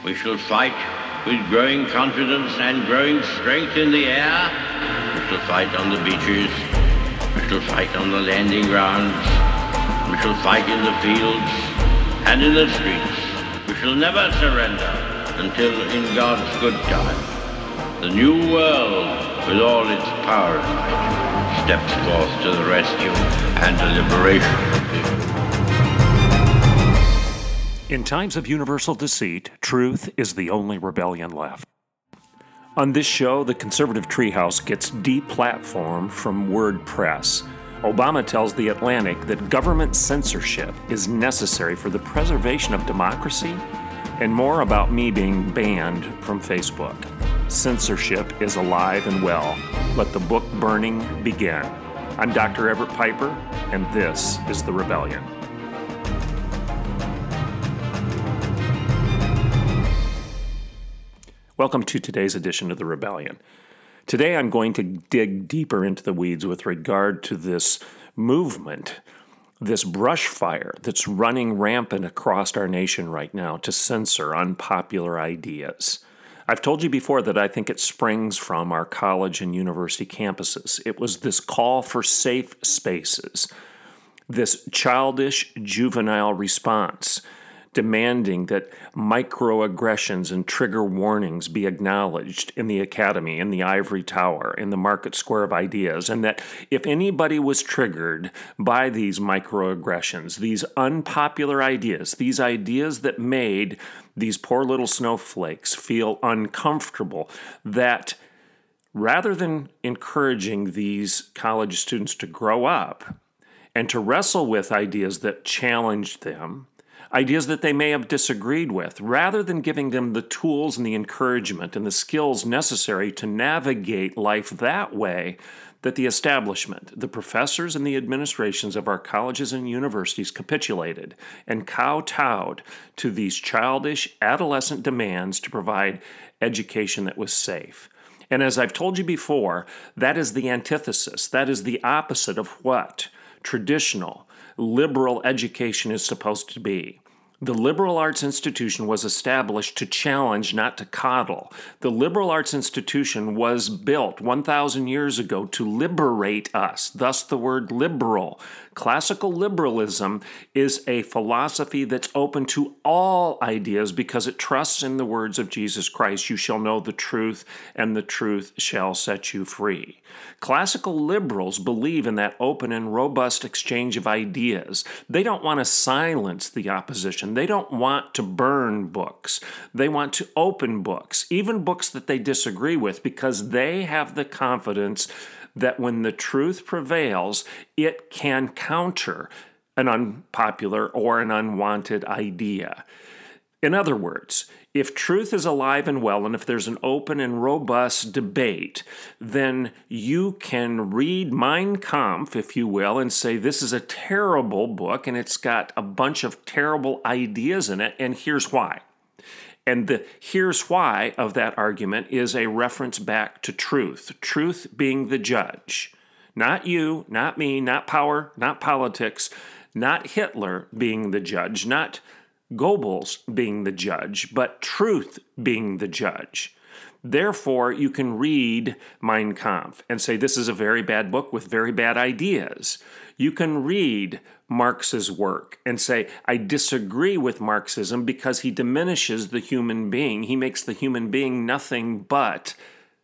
We shall fight with growing confidence and growing strength in the air. We shall fight on the beaches. We shall fight on the landing grounds. We shall fight in the fields and in the streets. We shall never surrender until, in God's good time, the new world, with all its power and might, steps forth to the rescue and the liberation of people. In times of universal deceit, truth is the only rebellion left. On this show, the conservative treehouse gets deplatformed from WordPress. Obama tells The Atlantic that government censorship is necessary for the preservation of democracy, and more about me being banned from Facebook. Censorship is alive and well. Let the book burning begin. I'm Dr. Everett Piper, and this is The Rebellion. Welcome to today's edition of The Rebellion. Today I'm going to dig deeper into the weeds with regard to this movement, this brush fire that's running rampant across our nation right now to censor unpopular ideas. I've told you before that I think it springs from our college and university campuses. It was this call for safe spaces, this childish, juvenile response demanding that microaggressions and trigger warnings be acknowledged in the academy, in the ivory tower, in the market square of ideas, and that if anybody was triggered by these microaggressions, these unpopular ideas, these ideas that made these poor little snowflakes feel uncomfortable, that rather than encouraging these college students to grow up and to wrestle with ideas that challenged them, ideas that they may have disagreed with, rather than giving them the tools and the encouragement and the skills necessary to navigate life that way, that the establishment, the professors and the administrations of our colleges and universities capitulated and kowtowed to these childish, adolescent demands to provide education that was safe. And as I've told you before, that is the antithesis. That is the opposite of what traditional, liberal education is supposed to be. The liberal arts institution was established to challenge, not to coddle. The liberal arts institution was built 1,000 years ago to liberate us, thus the word liberal. Classical liberalism is a philosophy that's open to all ideas because it trusts in the words of Jesus Christ, "You shall know the truth, and the truth shall set you free." Classical liberals believe in that open and robust exchange of ideas. They don't want to silence the opposition. They don't want to burn books. They want to open books, even books that they disagree with, because they have the confidence that when the truth prevails, it can counter an unpopular or an unwanted idea. In other words, if truth is alive and well, and if there's an open and robust debate, then you can read Mein Kampf, if you will, and say, this is a terrible book, and it's got a bunch of terrible ideas in it, and here's why. And the here's why of that argument is a reference back to truth being the judge. Not you, not me, not power, not politics, not Hitler being the judge, not Goebbels being the judge, but truth being the judge. Therefore, you can read Mein Kampf and say, this is a very bad book with very bad ideas. You can read Marx's work and say, I disagree with Marxism because he diminishes the human being. He makes the human being nothing but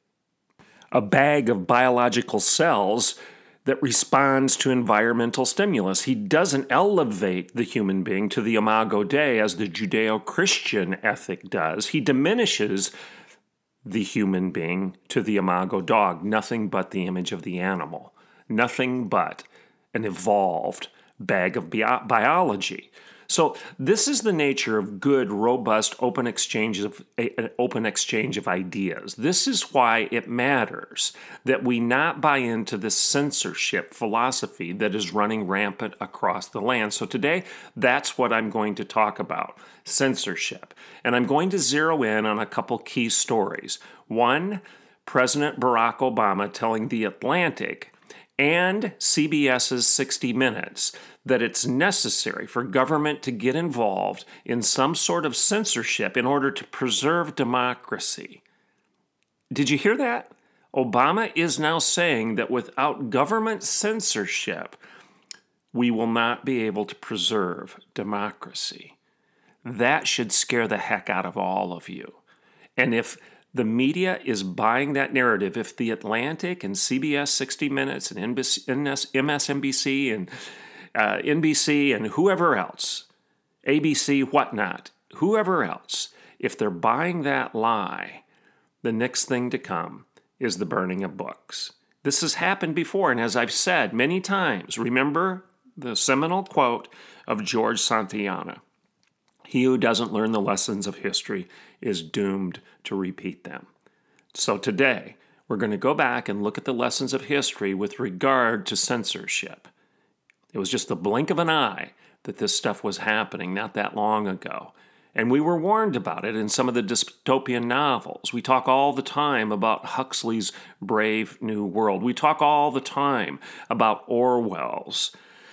a bag of biological cells that responds to environmental stimulus. He doesn't elevate the human being to the imago Dei as the Judeo-Christian ethic does. He diminishes the human being to the imago Dei, nothing but the image of the animal, nothing but an evolved bag of biology. So this is the nature of good, robust, open exchange of ideas. This is why it matters that we not buy into this censorship philosophy that is running rampant across the land. So today, that's what I'm going to talk about, censorship. And I'm going to zero in on a couple key stories. One, President Barack Obama telling The Atlantic and CBS's 60 Minutes that it's necessary for government to get involved in some sort of censorship in order to preserve democracy. Did you hear that? Obama is now saying that without government censorship, we will not be able to preserve democracy. That should scare the heck out of all of you. And if the media is buying that narrative, if The Atlantic and CBS 60 Minutes and MSNBC and NBC and whoever else, ABC, whatnot, whoever else, if they're buying that lie, the next thing to come is the burning of books. This has happened before, and as I've said many times, remember the seminal quote of George Santayana: "He who doesn't learn the lessons of history is doomed to repeat them." So today, we're going to go back and look at the lessons of history with regard to censorship. It was just the blink of an eye that this stuff was happening not that long ago. And we were warned about it in some of the dystopian novels. We talk all the time about Huxley's Brave New World. We talk all the time about Orwell's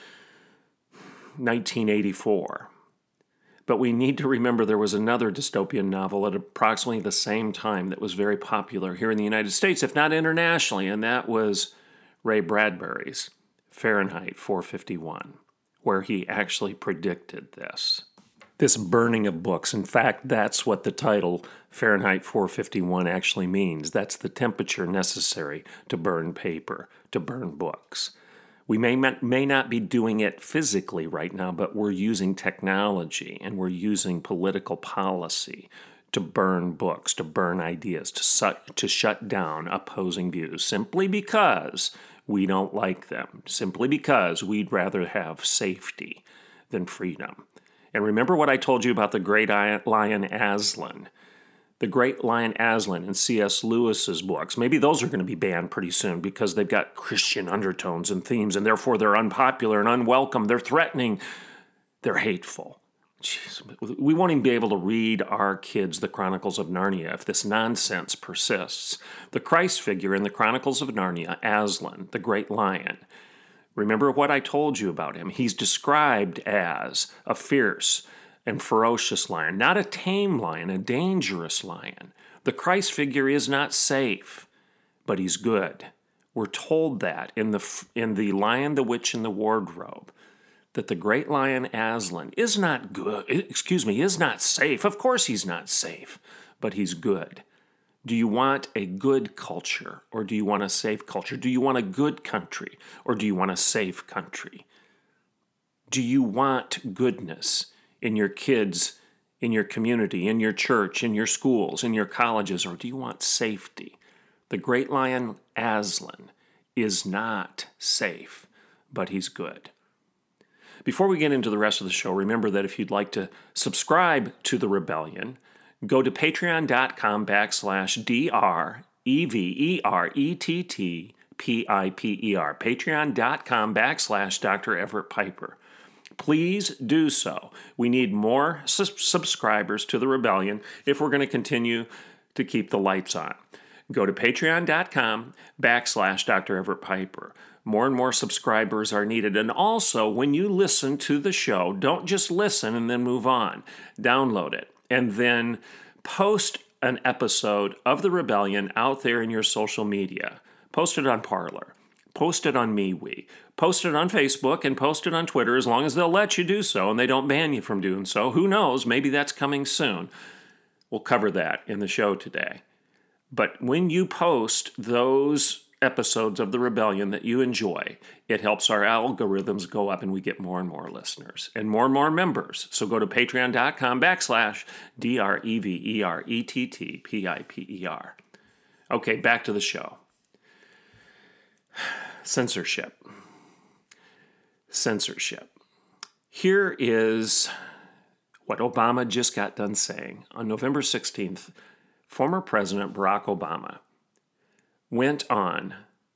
1984. But we need to remember there was another dystopian novel at approximately the same time that was very popular here in the United States, if not internationally, and that was Ray Bradbury's Fahrenheit 451, where he actually predicted this burning of books. In fact, that's what the title Fahrenheit 451 actually means. That's the temperature necessary to burn paper, to burn books. We may not be doing it physically right now, but we're using technology and we're using political policy to burn books, to burn ideas, to shut down opposing views, simply because we don't like them, simply because we'd rather have safety than freedom. And remember what I told you about the great lion Aslan. The great lion Aslan in C.S. Lewis's books. Maybe those are going to be banned pretty soon because they've got Christian undertones and themes, and therefore they're unpopular and unwelcome. They're threatening. They're hateful. Jeez, we won't even be able to read our kids the Chronicles of Narnia if this nonsense persists. The Christ figure in the Chronicles of Narnia, Aslan, the great lion. Remember what I told you about him. He's described as a fierce and ferocious lion, not a tame lion, a dangerous lion. The Christ figure is not safe, but he's good. We're told that in the Lion, the Witch, and the Wardrobe, that the great lion Aslan is not good. Is not safe. Of course he's not safe, but he's good. Do you want a good culture, or do you want a safe culture? Do you want a good country, or do you want a safe country? Do you want goodness in your kids, in your community, in your church, in your schools, in your colleges, or do you want safety? The great lion Aslan is not safe, but he's good. Before we get into the rest of the show, remember that if you'd like to subscribe to The Rebellion, go to patreon.com/DREVERETTPIPER, patreon.com/Dr. Everett Piper. Please do so. We need more subscribers to The Rebellion if we're going to continue to keep the lights on. Go to patreon.com/Dr. Everett Piper. More and more subscribers are needed. And also, when you listen to the show, don't just listen and then move on. Download it and then post an episode of The Rebellion out there in your social media. Post it on Parler. Post it on MeWe. Post it on Facebook and post it on Twitter as long as they'll let you do so and they don't ban you from doing so. Who knows? Maybe that's coming soon. We'll cover that in the show today. But when you post those episodes of The Rebellion that you enjoy, it helps our algorithms go up and we get more and more listeners and more members. So go to patreon.com/DREVERETTPIPER. Okay, back to the show. Censorship. Here is what Obama just got done saying. On November 16th, former President Barack Obama went on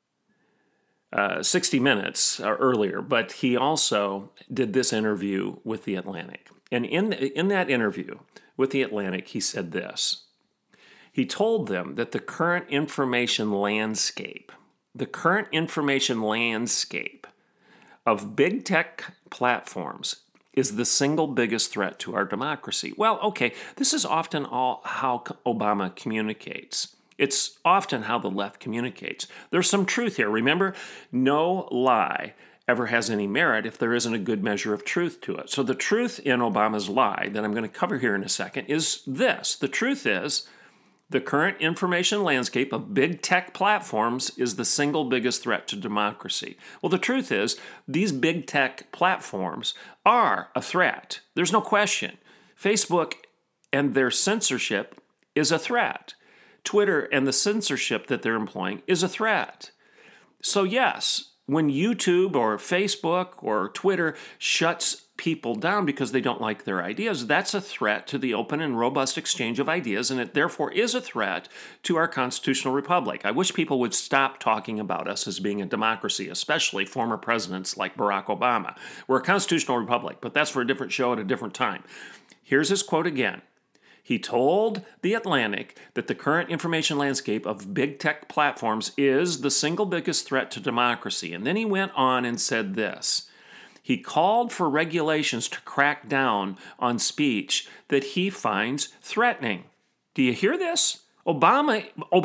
60 Minutes earlier, but he also did this interview with The Atlantic. And in that interview with The Atlantic, he said this. He told them that the current information landscape of big tech platforms is the single biggest threat to our democracy. Well, okay, this is often how Obama communicates. It's often how the left communicates. There's some truth here. Remember, no lie ever has any merit if there isn't a good measure of truth to it. So the truth in Obama's lie that I'm going to cover here in a second is this. The truth is the current information landscape of big tech platforms is the single biggest threat to democracy. Well, the truth is these big tech platforms are a threat. There's no question. Facebook and their censorship is a threat. Twitter and the censorship that they're employing is a threat. So yes, when YouTube or Facebook or Twitter shuts people down because they don't like their ideas, that's a threat to the open and robust exchange of ideas, and it therefore is a threat to our constitutional republic. I wish people would stop talking about us as being a democracy, especially former presidents like Barack Obama. We're a constitutional republic, but that's for a different show at a different time. Here's his quote again. He told The Atlantic that the current information landscape of big tech platforms is the single biggest threat to democracy. And then he went on and said this. He called for regulations to crack down on speech that he finds threatening. Do you hear this? Obama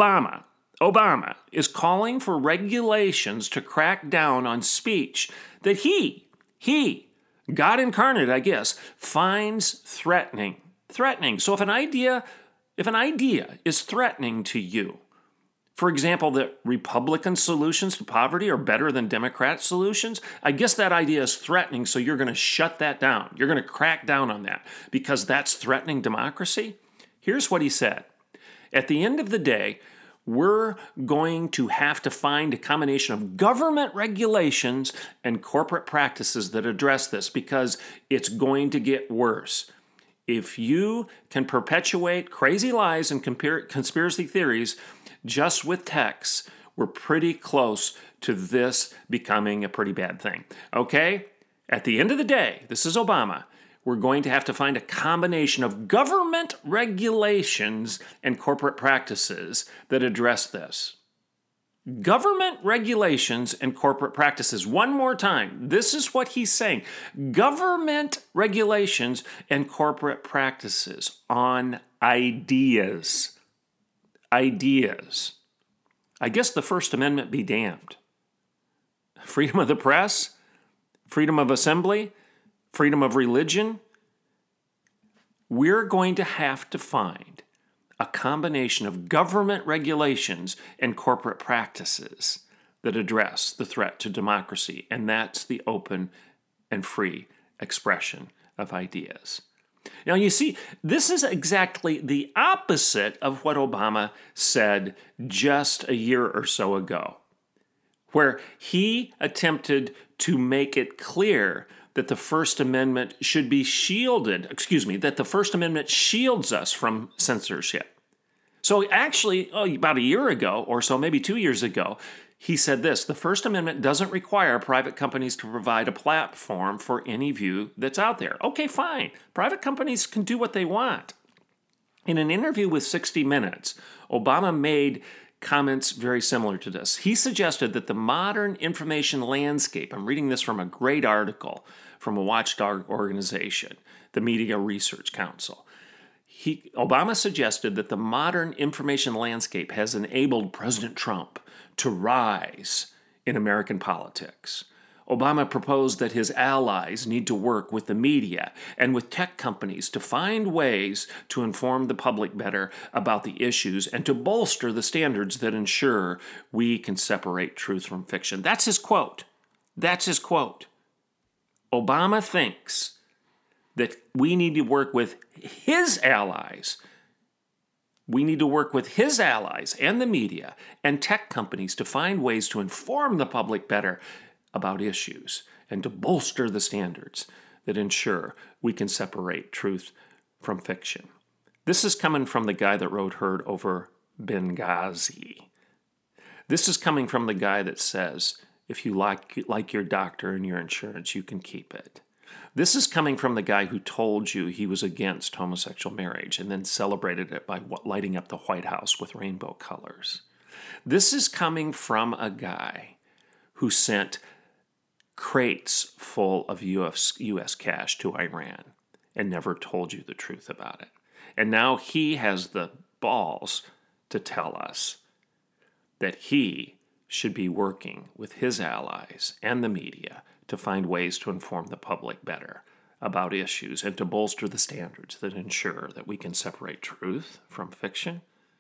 is calling for regulations to crack down on speech that he, God incarnate, I guess, finds threatening. So if an idea is threatening to you, for example, that Republican solutions to poverty are better than Democrat solutions, I guess that idea is threatening, so you're going to shut that down. You're going to crack down on that because that's threatening democracy. Here's what he said. At the end of the day, we're going to have to find a combination of government regulations and corporate practices that address this because it's going to get worse. If you can perpetuate crazy lies and conspiracy theories just with texts, we're pretty close to this becoming a pretty bad thing. Okay? At the end of the day, this is Obama, we're going to have to find a combination of government regulations and corporate practices that address this. Government regulations and corporate practices. One more time. This is what he's saying. Government regulations and corporate practices on ideas. Ideas. I guess the First Amendment be damned. Freedom of the press, freedom of assembly, freedom of religion. We're going to have to find a combination of government regulations and corporate practices that address the threat to democracy, and that's the open and free expression of ideas. Now, you see, this is exactly the opposite of what Obama said just a year or so ago, where he attempted to make it clear that the First Amendment should be that the First Amendment shields us from censorship. So actually, about a year ago or so, maybe 2 years ago, he said this: the First Amendment doesn't require private companies to provide a platform for any view that's out there. Okay, fine. Private companies can do what they want. In an interview with 60 Minutes, Obama made comments very similar to this. He suggested that the modern information landscape, I'm reading this from a great article from a watchdog organization, the Media Research Council. Obama suggested that the modern information landscape has enabled President Trump to rise in American politics. Obama proposed that his allies need to work with the media and with tech companies to find ways to inform the public better about the issues and to bolster the standards that ensure we can separate truth from fiction. That's his quote. Obama thinks that we need to work with his allies. We need to work with his allies and the media and tech companies to find ways to inform the public better about issues and to bolster the standards that ensure we can separate truth from fiction. This is coming from the guy that wrote Herd over Benghazi. This is coming from the guy that says, if you like your doctor and your insurance, you can keep it. This is coming from the guy who told you he was against homosexual marriage and then celebrated it by lighting up the White House with rainbow colors. This is coming from a guy who sent crates full of U.S. cash to Iran and never told you the truth about it. And now he has the balls to tell us that he should be working with his allies and the media to find ways to inform the public better about issues and to bolster the standards that ensure that we can separate truth from fiction.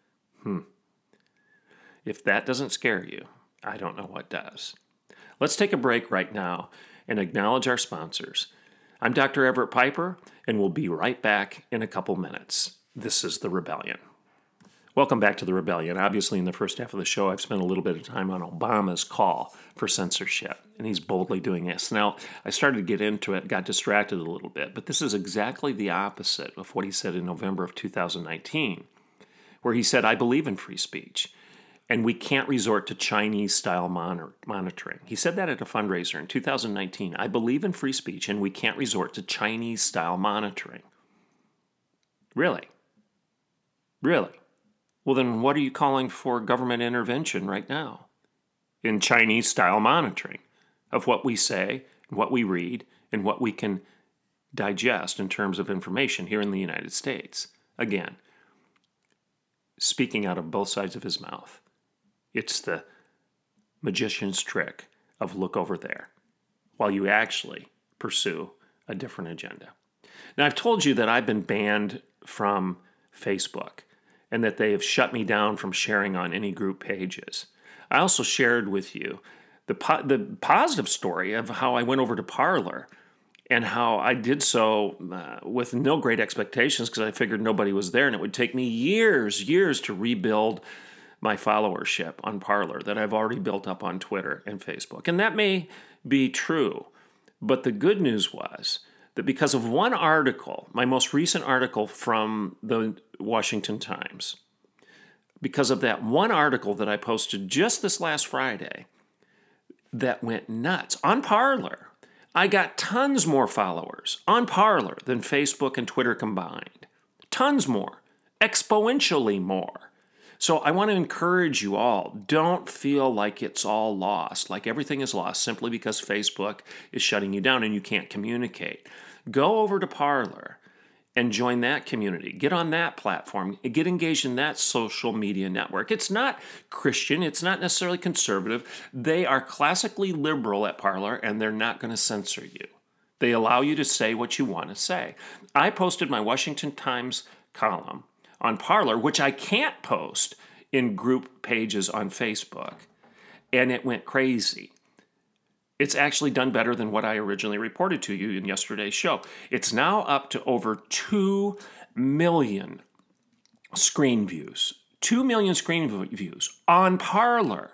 If that doesn't scare you, I don't know what does. Let's take a break right now and acknowledge our sponsors. I'm Dr. Everett Piper, and we'll be right back in a couple minutes. This is The Rebellion. Welcome back to The Rebellion. Obviously, in the first half of the show, I've spent a little bit of time on Obama's call for censorship, and he's boldly doing this. Now, I started to get into it, got distracted a little bit, but this is exactly the opposite of what he said in November of 2019, where he said, I believe in free speech, and we can't resort to Chinese-style monitoring. He said that at a fundraiser in 2019. I believe in free speech, and we can't resort to Chinese-style monitoring. Really? Really? Well, then what are you calling for government intervention right now? In Chinese-style monitoring of what we say, what we read, and what we can digest in terms of information here in the United States. Again, speaking out of both sides of his mouth. It's the magician's trick of look over there while you actually pursue a different agenda. Now, I've told you that I've been banned from Facebook and that they have shut me down from sharing on any group pages. I also shared with you the positive story of how I went over to Parler and how I did so with no great expectations because I figured nobody was there and it would take me years to rebuild my followership on Parler that I've already built up on Twitter and Facebook. And that may be true, but the good news was that because of one article, my most recent article from the Washington Times, because of that one article that I posted just this last Friday that went nuts on Parler, I got tons more followers on Parler than Facebook and Twitter combined. Tons more, exponentially more. So I want to encourage you all, don't feel like it's all lost, like everything is lost simply because Facebook is shutting you down and you can't communicate. Go over to Parler and join that community. Get on that platform. Get engaged in that social media network. It's not Christian. It's not necessarily conservative. They are classically liberal at Parler, and they're not going to censor you. They allow you to say what you want to say. I posted my Washington Times column on Parler, which I can't post in group pages on Facebook, and it went crazy. It's actually done better than what I originally reported to you in yesterday's show. It's now up to over 2 million screen views. 2 million screen views on Parler.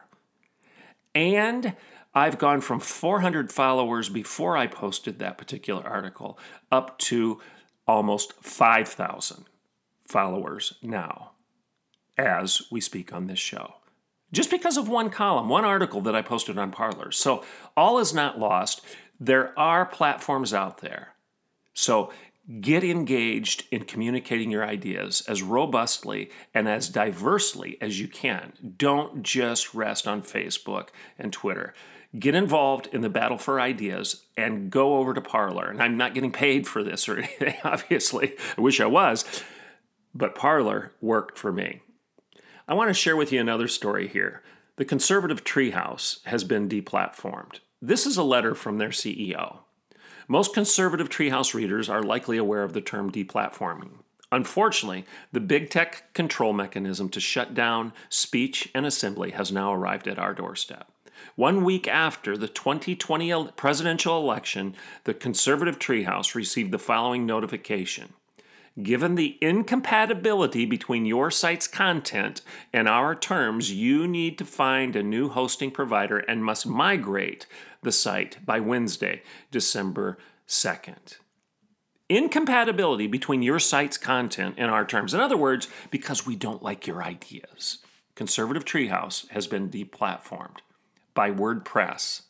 And I've gone from 400 followers before I posted that particular article up to almost 5,000 followers now as we speak on this show. Just because of one column, one article that I posted on Parler. So all is not lost. There are platforms out there. So get engaged in communicating your ideas as robustly and as diversely as you can. Don't just rest on Facebook and Twitter. Get involved in the battle for ideas and go over to Parler. And I'm not getting paid for this or anything, obviously. I wish I was. But Parler worked for me. I want to share with you another story here. The conservative Treehouse has been deplatformed. This is a letter from their CEO. Most conservative Treehouse readers are likely aware of the term deplatforming. Unfortunately, the big tech control mechanism to shut down speech and assembly has now arrived at our doorstep. 1 week after the 2020 presidential election, the conservative Treehouse received the following notification. Given the incompatibility between your site's content and our terms, you need to find a new hosting provider and must migrate the site by Wednesday, December 2nd. Incompatibility between your site's content and our terms. In other words, because we don't like your ideas. Conservative Treehouse has been deplatformed by WordPress.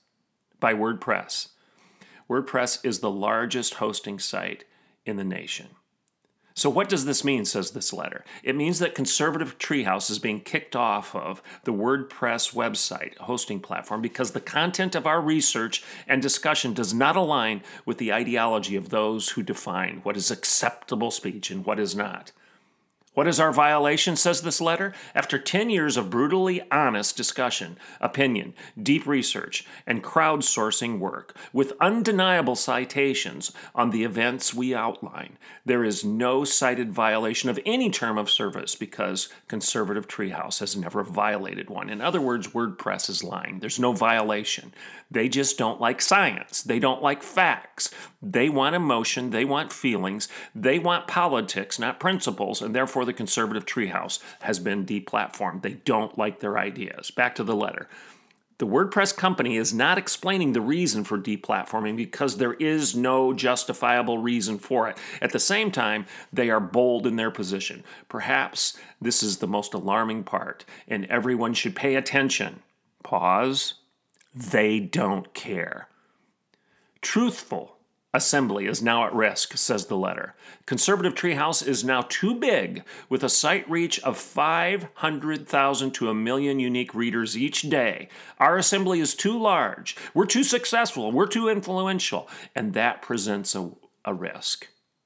WordPress is the largest hosting site in the nation. So what does this mean, says this letter? It means that Conservative Treehouse is being kicked off of the WordPress website hosting platform because the content of our research and discussion does not align with the ideology of those who define what is acceptable speech and what is not. What is our violation, says this letter? After 10 years of brutally honest discussion, opinion, deep research, and crowdsourcing work, with undeniable citations on the events we outline, there is no cited violation of any term of service because Conservative Treehouse has never violated one. In other words, WordPress is lying. There's no violation. They just don't like science. They don't like facts. They want emotion. They want feelings. They want politics, not principles, and therefore the Conservative Treehouse has been deplatformed. They don't like their ideas. Back to the letter. The WordPress company is not explaining the reason for deplatforming because there is no justifiable reason for it. At the same time, they are bold in their position. Perhaps this is the most alarming part, and everyone should pay attention. Pause. They don't care. Truthful assembly is now at risk, says the letter. Conservative Treehouse is now too big, with a site reach of 500,000 to 1 million unique readers each day. Our assembly is too large. We're too successful. We're too influential. And that presents a risk.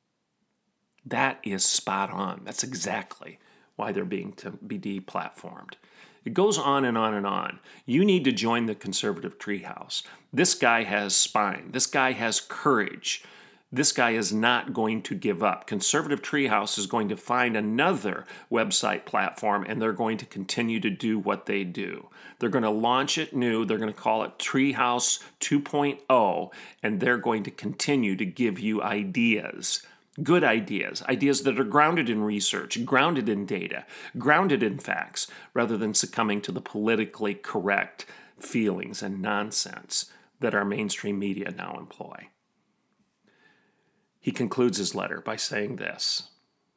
That is spot on. That's exactly why they're being to be deplatformed. It goes on and on and on. You need to join the Conservative Treehouse. This guy has spine. This guy has courage. This guy is not going to give up. Conservative Treehouse is going to find another website platform, and they're going to continue to do what they do. They're going to launch it new. They're going to call it Treehouse 2.0, and they're going to continue to give you ideas. Good ideas, ideas that are grounded in research, grounded in data, grounded in facts, rather than succumbing to the politically correct feelings and nonsense that our mainstream media now employ. He concludes his letter by saying this: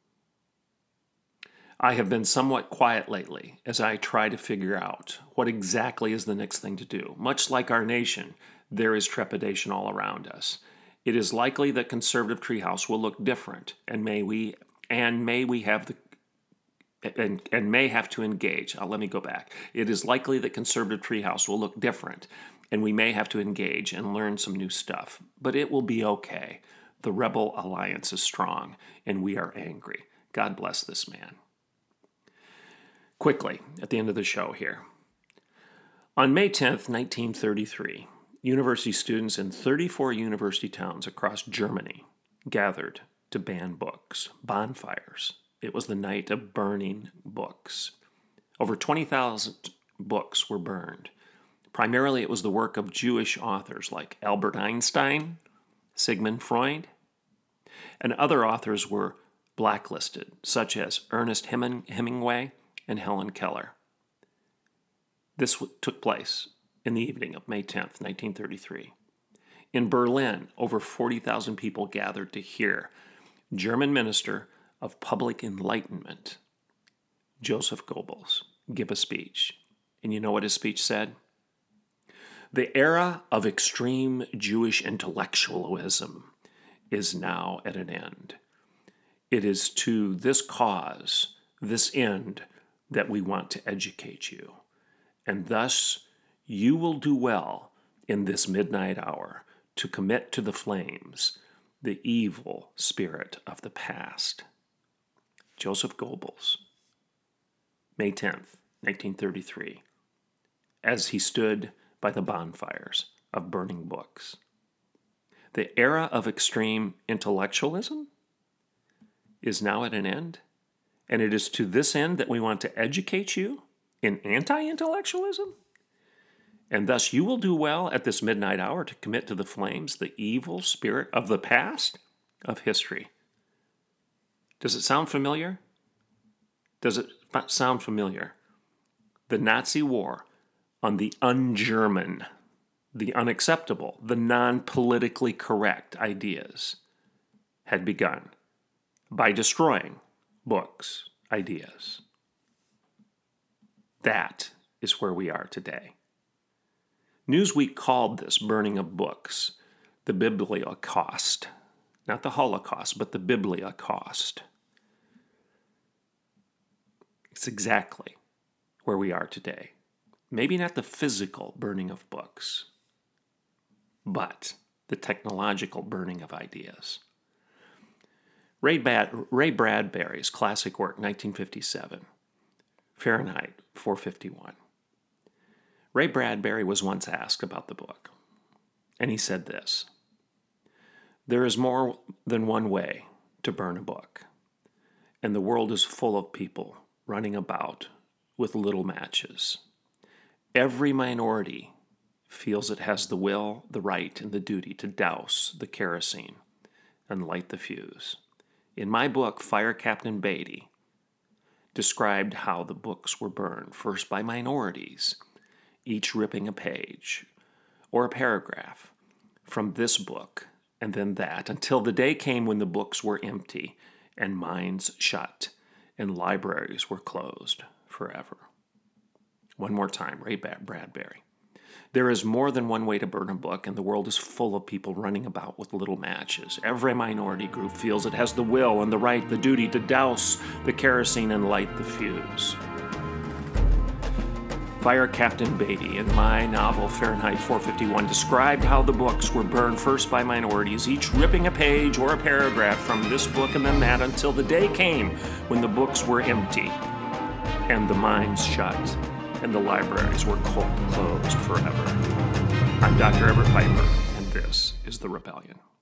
I have been somewhat quiet lately as I try to figure out what exactly is the next thing to do. Much like our nation, there is trepidation all around us. It is likely that Conservative Treehouse will look different, and may have to engage. Let me go back. It is likely that Conservative Treehouse will look different, and we may have to engage and learn some new stuff. But it will be okay. The Rebel Alliance is strong, and we are angry. God bless this man. Quickly, at the end of the show here. On May 10th, 1933, university students in 34 university towns across Germany gathered to ban books, bonfires. It was the night of burning books. Over 20,000 books were burned. Primarily, it was the work of Jewish authors like Albert Einstein, Sigmund Freud, and other authors were blacklisted, such as Ernest Hemingway and Helen Keller. This took place in the evening of May 10th, 1933. In Berlin, over 40,000 people gathered to hear German Minister of Public Enlightenment, Joseph Goebbels, give a speech. And you know what his speech said? The era of extreme Jewish intellectualism is now at an end. It is to this cause, this end, that we want to educate you. And thus, you will do well in this midnight hour to commit to the flames the evil spirit of the past. Joseph Goebbels, May 10th, 1933, as he stood by the bonfires of burning books. The era of extreme intellectualism is now at an end, and it is to this end that we want to educate you in anti-intellectualism? And thus you will do well at this midnight hour to commit to the flames the evil spirit of the past of history. Does it sound familiar? Does it sound familiar? The Nazi war on the un-German, the unacceptable, the non-politically correct ideas had begun by destroying books, ideas. That is where we are today. Newsweek called this burning of books the Bibliocaust. Not the Holocaust, but the Bibliocaust. It's exactly where we are today. Maybe not the physical burning of books, but the technological burning of ideas. Ray Bradbury's classic work, 1957, Fahrenheit 451. Ray Bradbury was once asked about the book, and he said this: "There is more than one way to burn a book, and the world is full of people running about with little matches. Every minority feels it has the will, the right, and the duty to douse the kerosene and light the fuse. In my book, Fire Captain Beatty described how the books were burned, first by minorities, each ripping a page or a paragraph from this book and then that, until the day came when the books were empty and minds shut and libraries were closed forever." One more time, Ray Bradbury. "There is more than one way to burn a book, and the world is full of people running about with little matches. Every minority group feels it has the will and the right, the duty to douse the kerosene and light the fuse." Fire Captain Beatty, in my novel Fahrenheit 451, described how the books were burned first by minorities, each ripping a page or a paragraph from this book and then that, until the day came when the books were empty and the minds shut and the libraries were closed forever. I'm Dr. Everett Piper, and this is The Rebellion.